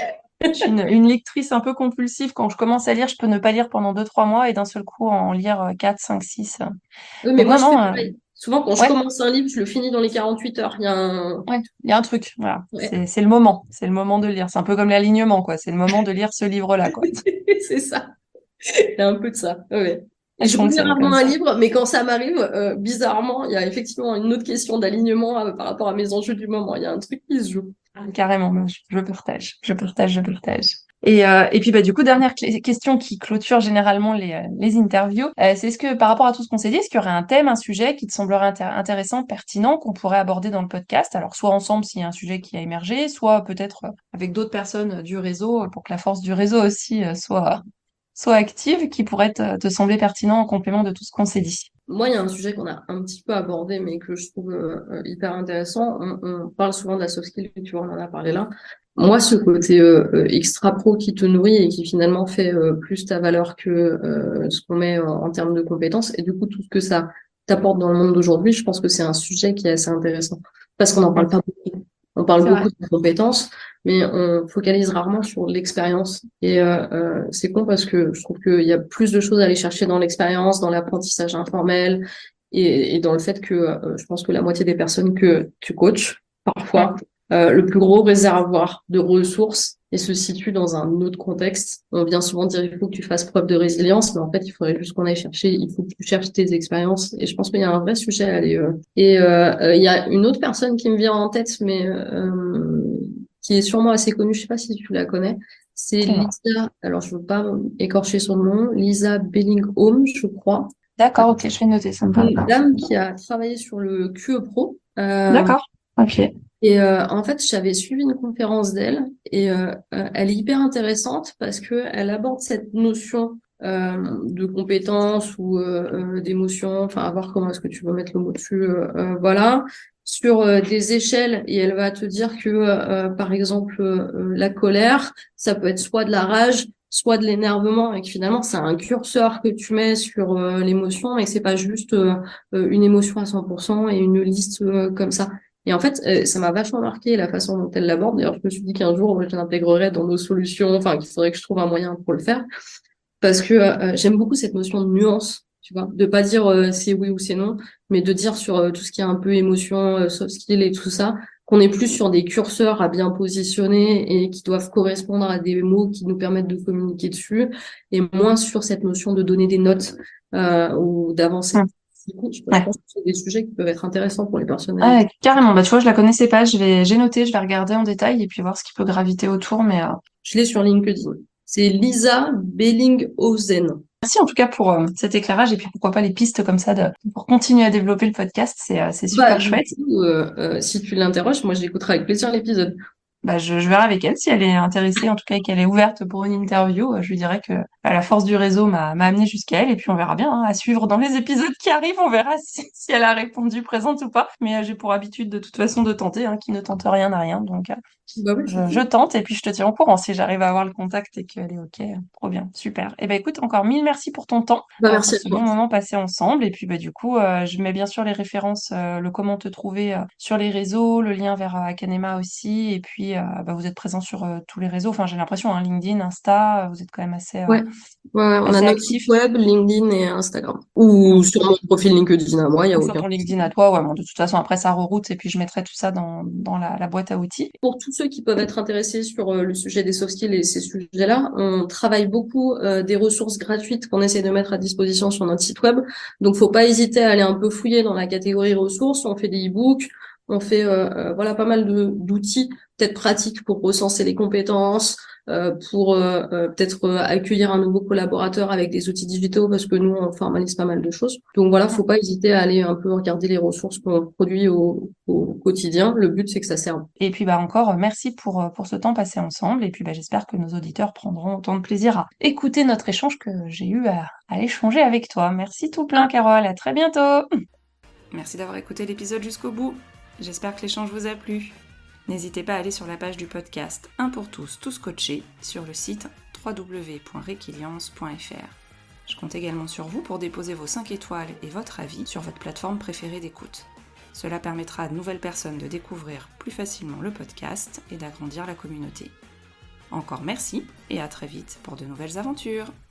Je suis une, une lectrice un peu compulsive. Quand je commence à lire, je peux ne pas lire pendant deux, trois mois et d'un seul coup en lire euh, quatre, cinq, six. Oui, mais Donc moi, non, je fais non, euh, pareil. Souvent, quand je ouais, commence un livre, je le finis dans les quarante-huit heures. Il y a un... ouais, il y a un truc. Voilà, Ouais, c'est, c'est le moment. C'est le moment de lire. C'est un peu comme l'alignement, quoi. C'est le moment de lire ce livre-là, quoi. c'est ça. Il y a un peu de ça. Ouais. Et Je je relis fonctionne rarement comme un ça. livre, mais quand ça m'arrive, euh, bizarrement, il y a effectivement une autre question d'alignement euh, par rapport à mes enjeux du moment. Il y a un truc qui se joue. Carrément, moi, je, je partage, je partage, je partage. Et, euh, et puis bah du coup, dernière clé- question qui clôture généralement les, euh, les interviews, euh, c'est est-ce que par rapport à tout ce qu'on s'est dit, est-ce qu'il y aurait un thème, un sujet qui te semblerait intér- intéressant, pertinent, qu'on pourrait aborder dans le podcast? Alors soit ensemble s'il y a un sujet qui a émergé, soit peut-être euh, avec d'autres personnes euh, du réseau, euh, pour que la force du réseau aussi euh, soit, soit active, qui pourrait te, te sembler pertinent en complément de tout ce qu'on s'est dit. Moi, il y a un sujet qu'on a un petit peu abordé, mais que je trouve euh, euh, hyper intéressant. On, on parle souvent de la soft skill, tu vois, on en a parlé là. Moi, ce côté euh, euh, extra pro qui te nourrit et qui finalement fait euh, plus ta valeur que euh, ce qu'on met en, en termes de compétences, et du coup, tout ce que ça t'apporte dans le monde d'aujourd'hui, je pense que c'est un sujet qui est assez intéressant. Parce qu'on n'en Mm. parle pas beaucoup. On parle C'est vrai. beaucoup de compétences, mais on focalise rarement sur l'expérience. Et euh, euh, c'est con parce que je trouve qu'il y a plus de choses à aller chercher dans l'expérience, dans l'apprentissage informel et, et dans le fait que euh, je pense que la moitié des personnes que tu coaches, Mm. parfois, euh, le plus gros réservoir de ressources et se situe dans un autre contexte. On vient souvent dire il faut que tu fasses preuve de résilience, mais en fait, il faudrait juste qu'on aille chercher, il faut que tu cherches tes expériences. Et je pense qu'il y a un vrai sujet à aller. Euh... Et euh, euh, il y a une autre personne qui me vient en tête, mais euh, qui est sûrement assez connue, je sais pas si tu la connais. C'est Dis-moi. Lisa, alors je veux pas écorcher son nom, Lisa Bellingham, je crois. D'accord, ok, je vais noter, ça me parle Une pas. dame qui a travaillé sur le Q E Pro. Euh, D'accord, ok. et euh, en fait, j'avais suivi une conférence d'elle et euh, euh, elle est hyper intéressante parce que elle aborde cette notion euh, de compétence ou euh, euh, d'émotion, enfin à voir comment est-ce que tu veux mettre le mot dessus, euh, euh, voilà, sur euh, des échelles et elle va te dire que euh, par exemple euh, la colère, ça peut être soit de la rage, soit de l'énervement et que finalement c'est un curseur que tu mets sur euh, l'émotion et que c'est pas juste euh, euh, une émotion à cent pour cent et une liste euh, comme ça. Et en fait, euh, ça m'a vachement marqué la façon dont elle l'aborde. D'ailleurs, je me suis dit qu'un jour, je l'intégrerai dans nos solutions, enfin, qu'il faudrait que je trouve un moyen pour le faire. Parce que euh, j'aime beaucoup cette notion de nuance, tu vois, de pas dire euh, c'est oui ou c'est non, mais de dire sur euh, tout ce qui est un peu émotion, euh, soft skill et tout ça, qu'on est plus sur des curseurs à bien positionner et qui doivent correspondre à des mots qui nous permettent de communiquer dessus, et moins sur cette notion de donner des notes euh, ou d'avancer. Hum, Du coup, je je Ouais. pense que c'est des sujets qui peuvent être intéressants pour les personnes avec. Ouais, carrément. Bah, tu vois, je la connaissais pas. Je vais, j'ai noté, je vais regarder en détail et puis voir ce qui peut graviter autour. Mais euh, Je l'ai sur LinkedIn. C'est Lisa Bellinghausen. merci en tout cas pour euh, cet éclairage et puis pourquoi pas les pistes comme ça de, pour continuer à développer le podcast. C'est, euh, c'est Bah, super du chouette. coup, euh, euh, si tu l'interroges, moi, j'écouterai avec plaisir l'épisode. Bah, je, je verrai avec elle si elle est intéressée, en tout cas, et qu'elle est ouverte pour une interview. euh, Je lui dirais que bah, la force du réseau m'a, m'a amené jusqu'à elle et puis on verra bien, hein, à suivre dans les épisodes qui arrivent. On verra si, si elle a répondu présente ou pas. Mais euh, j'ai pour habitude de toute façon de tenter, hein, qui ne tente rien n'a rien. Donc, euh, Bah oui, c'est Je, je cool. tente et puis je te tiens au courant si j'arrive à avoir le contact et qu'elle est OK. Trop bien, super. Et ben écoute, encore mille merci pour ton temps, Bah, euh, pour merci à ce bon toi. moment passé ensemble. Et puis bah, du coup, euh, je mets bien sûr les références, euh, le comment te trouver euh, sur les réseaux, le lien vers euh, Akanema aussi. Et puis euh, bah, vous êtes présent sur euh, tous les réseaux. Enfin, j'ai l'impression, hein, LinkedIn, Insta, euh, vous êtes quand même assez, euh, Ouais. Ouais, ouais, on a assez notre site actifs. web, LinkedIn et Instagram. Ou sur mon profil LinkedIn à moi, il n'y a Ou sur aucun ton souci. LinkedIn à toi, ouais, bon, de toute façon, après ça reroute et puis je mettrai tout ça dans, dans la, la boîte à outils. Pour tous ceux qui peuvent être intéressés sur euh, le sujet des soft skills et ces sujets-là, on travaille beaucoup euh, des ressources gratuites qu'on essaie de mettre à disposition sur notre site web. Donc, faut pas hésiter à aller un peu fouiller dans la catégorie ressources. On fait des e-books, on fait euh, euh, voilà pas mal de d'outils peut-être pratiques pour recenser les compétences, euh, pour euh, euh, peut-être euh, accueillir un nouveau collaborateur avec des outils digitaux parce que nous on formalise pas mal de choses. Donc voilà, faut pas hésiter à aller un peu regarder les ressources qu'on produit au, au quotidien. Le but c'est que ça serve. Et puis bah encore, euh, merci pour, euh, pour ce temps passé ensemble. Et puis bah, j'espère que nos auditeurs prendront autant de plaisir à écouter notre échange que j'ai eu à, à échanger avec toi. Merci tout plein, Carole. À très bientôt. Merci d'avoir écouté l'épisode jusqu'au bout. J'espère que l'échange vous a plu. N'hésitez pas à aller sur la page du podcast Un pour tous, tous coachés sur le site w w w point requiliance point f r. Je compte également sur vous pour déposer vos cinq étoiles et votre avis sur votre plateforme préférée d'écoute. Cela permettra à de nouvelles personnes de découvrir plus facilement le podcast et d'agrandir la communauté. Encore merci et à très vite pour de nouvelles aventures.